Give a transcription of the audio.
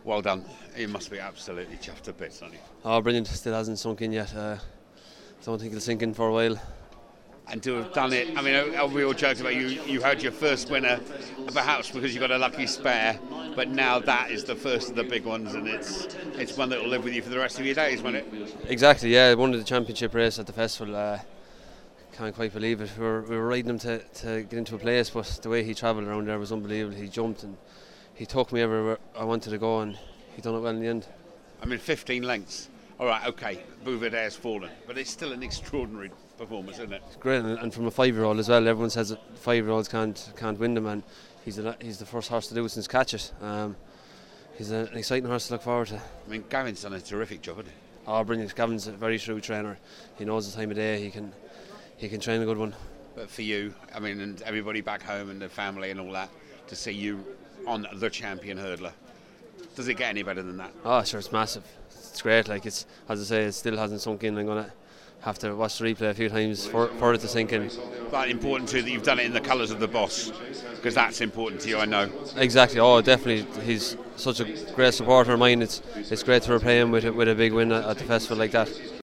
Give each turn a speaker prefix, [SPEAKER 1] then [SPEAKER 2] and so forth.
[SPEAKER 1] Well done. You must be absolutely chuffed to bits, aren't you?
[SPEAKER 2] Oh, brilliant. Still hasn't sunk in yet. Don't think it'll sink in for a while.
[SPEAKER 1] And to have done it, I mean, we all joked about you had your first winner, perhaps because you got a lucky spare, but now that is the first of the big ones, and it's one that will live with you for the rest of your days, won't it?
[SPEAKER 2] Exactly, yeah. Won the championship race at the festival. Can't quite believe it. We were riding him to get into a place, but the way he travelled around there was unbelievable. He jumped and he took me everywhere I wanted to go, and he done it well in the end.
[SPEAKER 1] I mean, 15 lengths. All right, okay, Bouvider's fallen, but it's still an extraordinary performance, isn't it?
[SPEAKER 2] It's great, and from a 5-year-old as well. Everyone says that 5-year-olds can't win them, and he's the first horse to do it since Catch It. He's an exciting horse to look forward to.
[SPEAKER 1] I mean, Gavin's done a terrific job, hasn't he?
[SPEAKER 2] Oh, brilliant. Gavin's a very shrewd trainer. He knows the time of day. He can train a good one.
[SPEAKER 1] But for you, I mean, and everybody back home and the family and all that, to see you on the champion hurdler, does it get any better than that?
[SPEAKER 2] Oh, sure, it's massive. It's great. Like, it's, as I say, it still hasn't sunk in. I'm going to have to watch the replay a few times for it to sink in.
[SPEAKER 1] But important too that you've done it in the colours of the boss, because that's important to you, I know.
[SPEAKER 2] Exactly. Oh, definitely. He's such a great supporter of mine. It's great to repay him with a big win at the festival like that.